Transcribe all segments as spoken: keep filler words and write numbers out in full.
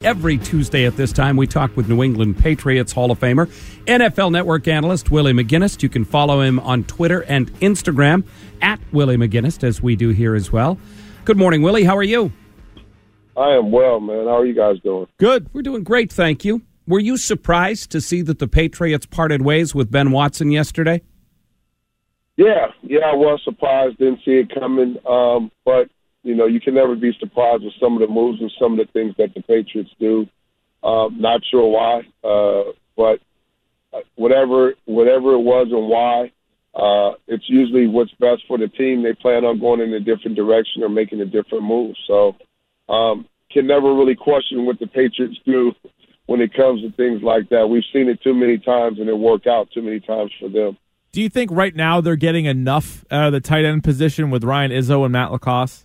Every Tuesday at this time, we talk with New England Patriots Hall of Famer, N F L Network analyst Willie McGinest. You can follow him on Twitter and Instagram at Willie McGinest, as we do here as well. Good morning, Willie. How are you? I am well, man. How are you guys doing? Good. We're doing great, thank you. Were you surprised to see that the Patriots parted ways with Ben Watson yesterday? Yeah, yeah, I was surprised. Didn't see it coming. Um, but, you know, you can never be surprised with some of the moves and some of the things that the Patriots do. Um, not sure why, uh, but whatever whatever it was and why, uh, it's usually what's best for the team. They plan on going in a different direction or making a different move. So um, can never really question what the Patriots do when it comes to things like that. We've seen it too many times, and it worked out too many times for them. Do you think right now they're getting enough out of the tight end position with Ryan Izzo and Matt LaCosse?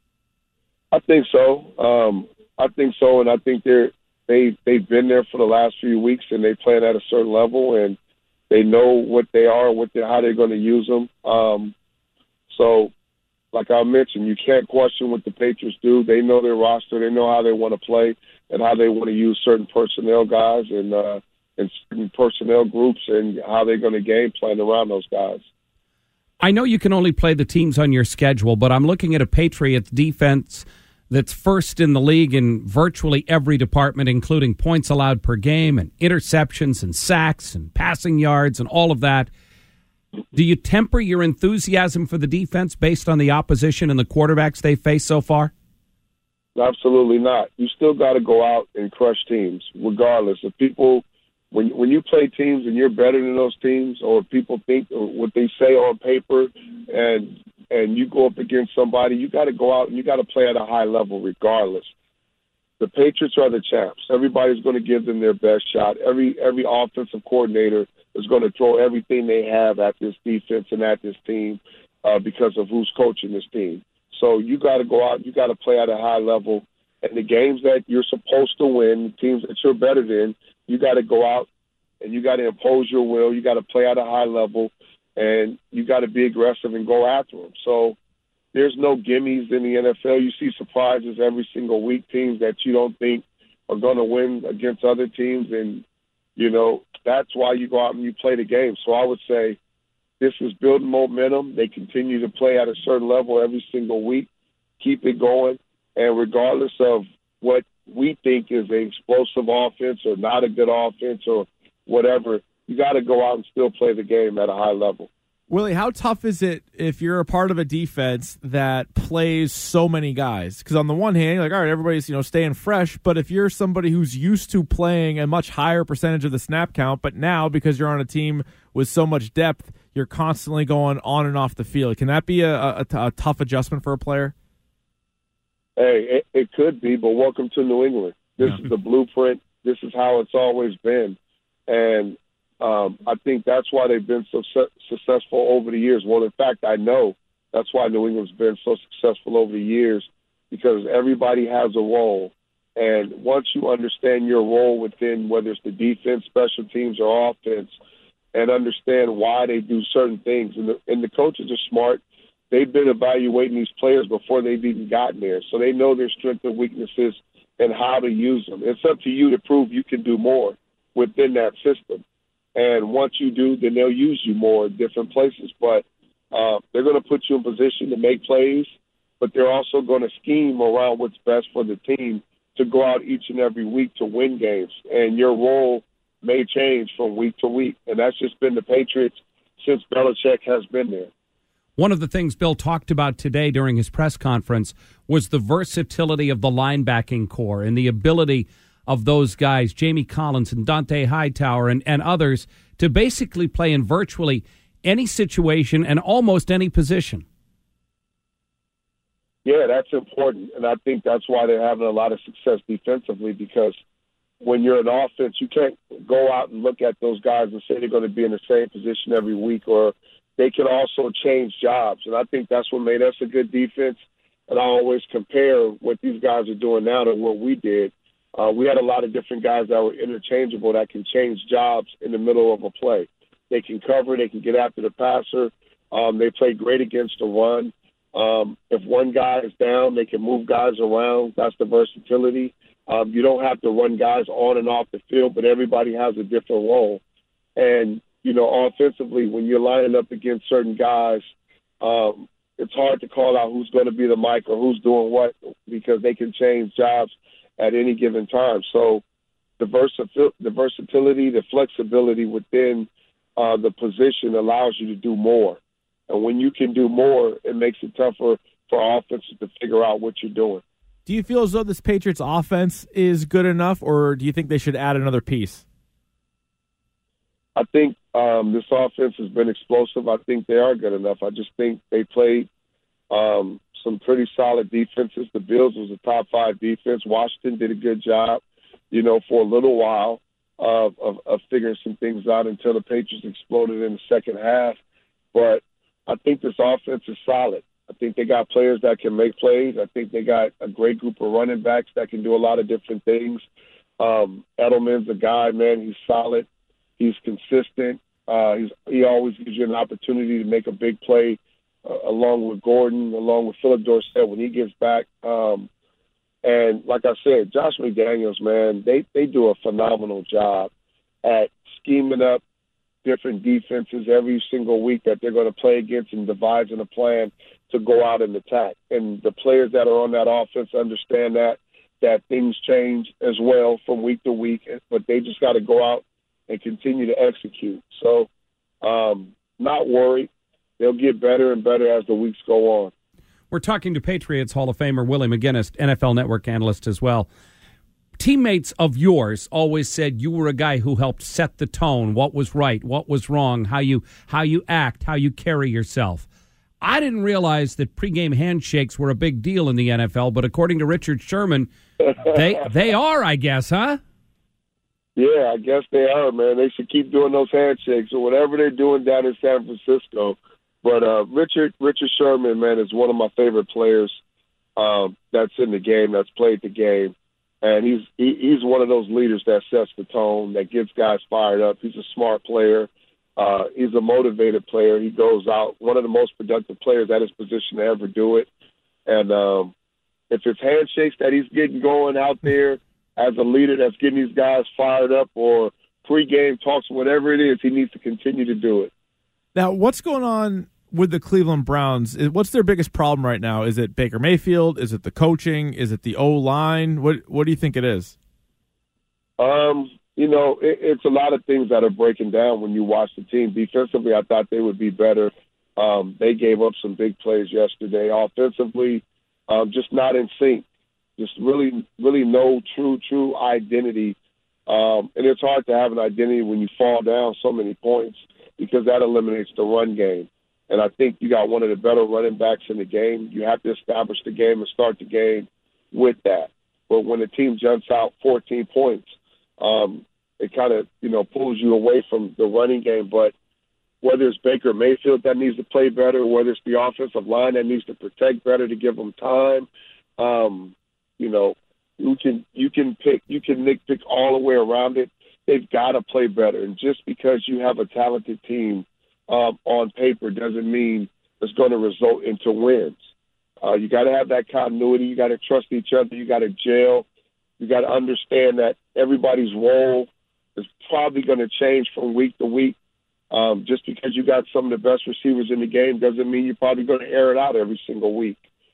I think so. Um, I think so, and I think they're they they've been there for the last few weeks, and they play at a certain level, and they know what they are, what they how they're going to use them. Um, so, like I mentioned, you can't question what the Patriots do. They know their roster, they know how they want to play, and how they want to use certain personnel guys and. Uh, and certain personnel groups and how they're going to game plan around those guys. I know you can only play the teams on your schedule, but I'm looking at a Patriots defense that's first in the league in virtually every department, including points allowed per game and interceptions and sacks and passing yards and all of that. Do you temper your enthusiasm for the defense based on the opposition and the quarterbacks they face so far? Absolutely not. You still got to go out and crush teams, regardless. If people... When when you play teams and you're better than those teams, or people think or what they say on paper, and and you go up against somebody, you got to go out and you got to play at a high level regardless. The Patriots are the champs. Everybody's going to give them their best shot. Every every offensive coordinator is going to throw everything they have at this defense and at this team uh, because of who's coaching this team. So you got to go out, you got to play at a high level. And the games that you're supposed to win, teams that you're better than, you got to go out and you got to impose your will. You got to play at a high level, and you got to be aggressive and go after them. So there's no gimmies in the N F L. You see surprises every single week, teams that you don't think are going to win against other teams, and, you know, that's why you go out and you play the game. So I would say this is building momentum. They continue to play at a certain level every single week. Keep it going. And regardless of what we think is an explosive offense or not a good offense or whatever, you got to go out and still play the game at a high level. Willie, how tough is it if you're a part of a defense that plays so many guys? Because on the one hand, you're like, all right, everybody's, you know, staying fresh. But if you're somebody who's used to playing a much higher percentage of the snap count, but now because you're on a team with so much depth, you're constantly going on and off the field. Can that be a, a, a tough adjustment for a player? Hey, it, it could be, but welcome to New England. This yeah. is the blueprint. This is how it's always been. And um, I think that's why they've been so su- successful over the years. Well, in fact, I know that's why New England's been so successful over the years, because everybody has a role. And once you understand your role within, whether it's the defense, special teams, or offense, and understand why they do certain things, and the, and the coaches are smart, they've been evaluating these players before they've even gotten there. So they know their strengths and weaknesses and how to use them. It's up to you to prove you can do more within that system. And once you do, then they'll use you more in different places. But uh, they're going to put you in position to make plays, but they're also going to scheme around what's best for the team to go out each and every week to win games. And your role may change from week to week. And that's just been the Patriots since Belichick has been there. One of the things Bill talked about today during his press conference was the versatility of the linebacking core and the ability of those guys, Jamie Collins and Dante Hightower and, and others, to basically play in virtually any situation and almost any position. Yeah, that's important, and I think that's why they're having a lot of success defensively, because when you're an offense, you can't go out and look at those guys and say they're going to be in the same position every week, or they can also change jobs. And I think that's what made us a good defense. And I always compare what these guys are doing now to what we did. Uh, we had a lot of different guys that were interchangeable that can change jobs in the middle of a play. They can cover, they can get after the passer. Um, they play great against the run. Um, if one guy is down, they can move guys around. That's the versatility. Um, you don't have to run guys on and off the field, but everybody has a different role. And, you know, offensively, when you're lining up against certain guys, um, it's hard to call out who's going to be the mic or who's doing what because they can change jobs at any given time. So the, versatil- the versatility, the flexibility within uh, the position allows you to do more. And when you can do more, it makes it tougher for offenses to figure out what you're doing. Do you feel as though this Patriots offense is good enough, or do you think they should add another piece? I think um, this offense has been explosive. I think they are good enough. I just think they played um, some pretty solid defenses. The Bills was a top five defense. Washington did a good job, you know, for a little while of, of, of figuring some things out until the Patriots exploded in the second half. But I think this offense is solid. I think they got players that can make plays. I think they got a great group of running backs that can do a lot of different things. Um, Edelman's a guy, man. He's solid. He's consistent. Uh, he's, he always gives you an opportunity to make a big play uh, along with Gordon, along with Philip Dorsett when he gets back. Um, and like I said, Josh McDaniels, man, they, they do a phenomenal job at scheming up different defenses every single week that they're going to play against and devising a plan to go out and attack. And the players that are on that offense understand that, that things change as well from week to week, but they just got to go out and continue to execute. So um, not worried. They'll get better and better as the weeks go on. We're talking to Patriots Hall of Famer Willie McGinest, N F L Network analyst as well. Teammates of yours always said you were a guy who helped set the tone, what was right, what was wrong, how you how you act, how you carry yourself. I didn't realize that pregame handshakes were a big deal in the N F L, but according to Richard Sherman, they they are, I guess, huh? Yeah, I guess they are, man. They should keep doing those handshakes or whatever they're doing down in San Francisco. But uh, Richard Richard Sherman, man, is one of my favorite players um, that's in the game, that's played the game. And he's he, he's one of those leaders that sets the tone, that gets guys fired up. He's a smart player. Uh, he's a motivated player. He goes out, one of the most productive players at his position to ever do it. And um, if it's handshakes that he's getting going out there as a leader that's getting these guys fired up, or pregame talks, whatever it is, he needs to continue to do it. Now, what's going on with the Cleveland Browns? What's their biggest problem right now? Is it Baker Mayfield? Is it the coaching? Is it the O-line? What What do you think it is? Um, you know, it, it's a lot of things that are breaking down when you watch the team. Defensively, I thought they would be better. Um, they gave up some big plays yesterday. Offensively, um, just not in sync. Just really, really no true, true identity. Um, and it's hard to have an identity when you fall down so many points, because that eliminates the run game. And I think you got one of the better running backs in the game. You have to establish the game and start the game with that. But when the team jumps out fourteen points, um, it kind of, you know, pulls you away from the running game. But whether it's Baker Mayfield that needs to play better, whether it's the offensive line that needs to protect better to give them time, um, you know, you can you can pick you can nitpick all the way around it. They've got to play better. And just because you have a talented team um, on paper doesn't mean it's going to result into wins. Uh, you got to have that continuity. You got to trust each other. You got to gel. You got to understand that everybody's role is probably going to change from week to week. Um, just because you got some of the best receivers in the game doesn't mean you're probably going to air it out every single week.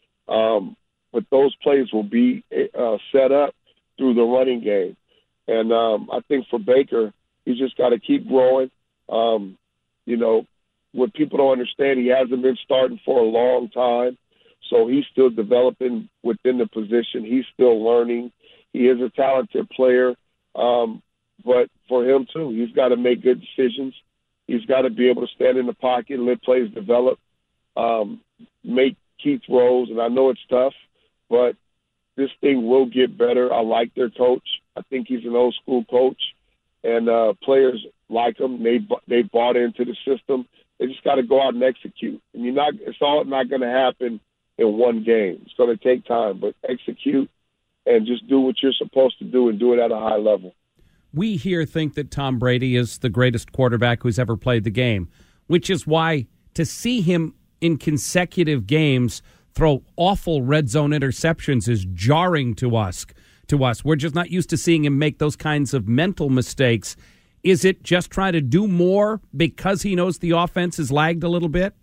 Um, but those plays will be uh, set up through the running game. And um, I think for Baker, he's just got to keep growing. Um, you know, what people don't understand, he hasn't been starting for a long time. So he's still developing within the position. He's still learning. He is a talented player. Um, but for him, too, he's got to make good decisions. He's got to be able to stand in the pocket, let plays develop, um, make key throws. And I know it's tough, but this thing will get better. I like their coach. I think he's an old-school coach. And uh, players like him. They, they bought into the system. They just got to go out and execute. And you're not, it's all not going to happen in one game. It's going to take time, but execute and just do what you're supposed to do and do it at a high level. We here think that Tom Brady is the greatest quarterback who's ever played the game, which is why to see him in consecutive games throw awful red zone interceptions is jarring to us. to us. We're just not used to seeing him make those kinds of mental mistakes. Is it just try to do more because he knows the offense has lagged a little bit?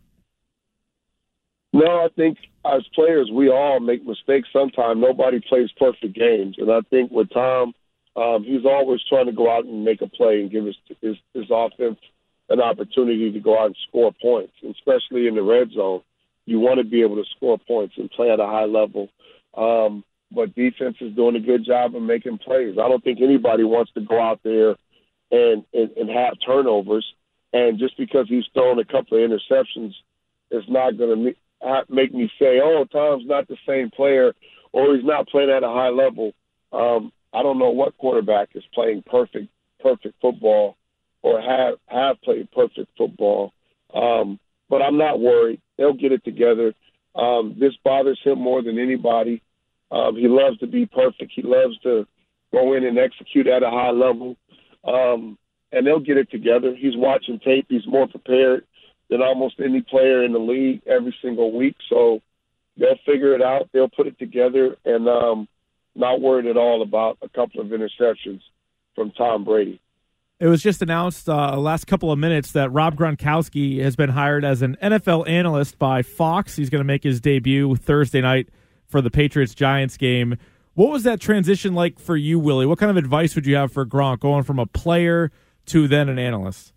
No, I think as players, we all make mistakes sometimes. Nobody plays perfect games. And I think with Tom, um, he's always trying to go out and make a play and give his, his, his offense an opportunity to go out and score points, and especially in the red zone. You want to be able to score points and play at a high level. Um, but defense is doing a good job of making plays. I don't think anybody wants to go out there and, and, and have turnovers. And just because he's thrown a couple of interceptions, it's not going to make me say, oh, Tom's not the same player, or he's not playing at a high level. Um, I don't know what quarterback is playing perfect, perfect football or have, have played perfect football. Um, but I'm not worried. They'll get it together. Um, this bothers him more than anybody. Um, he loves to be perfect. He loves to go in and execute at a high level. Um, and they'll get it together. He's watching tape. He's more prepared than almost any player in the league every single week. So they'll figure it out. They'll put it together, and um, not worried at all about a couple of interceptions from Tom Brady. It was just announced uh, last couple of minutes that Rob Gronkowski has been hired as an N F L analyst by Fox. He's going to make his debut Thursday night for the Patriots-Giants game. What was that transition like for you, Willie? What kind of advice would you have for Gronk going from a player to then an analyst?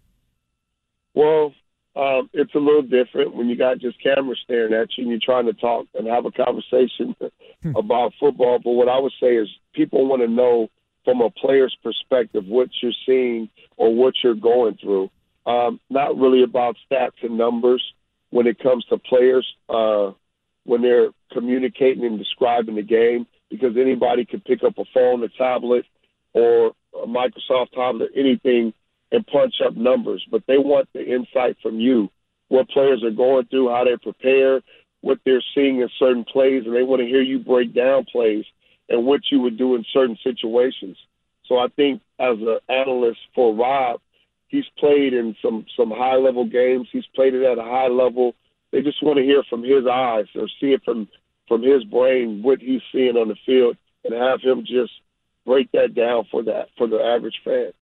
Well, um, it's a little different when you got just cameras staring at you and you're trying to talk and have a conversation about football. But what I would say is people want to know from a player's perspective what you're seeing or what you're going through. Um, not really about stats and numbers when it comes to players uh, when they're communicating and describing the game, because anybody can pick up a phone, a tablet, or a Microsoft tablet, anything, and punch up numbers. But they want the insight from you, what players are going through, how they prepare, what they're seeing in certain plays, and they want to hear you break down plays and what you would do in certain situations. So I think as an analyst for Rob, he's played in some, some high-level games. He's played it at a high level. They just want to hear from his eyes or see it from, from his brain, what he's seeing on the field, and have him just break that down for that for the average fan.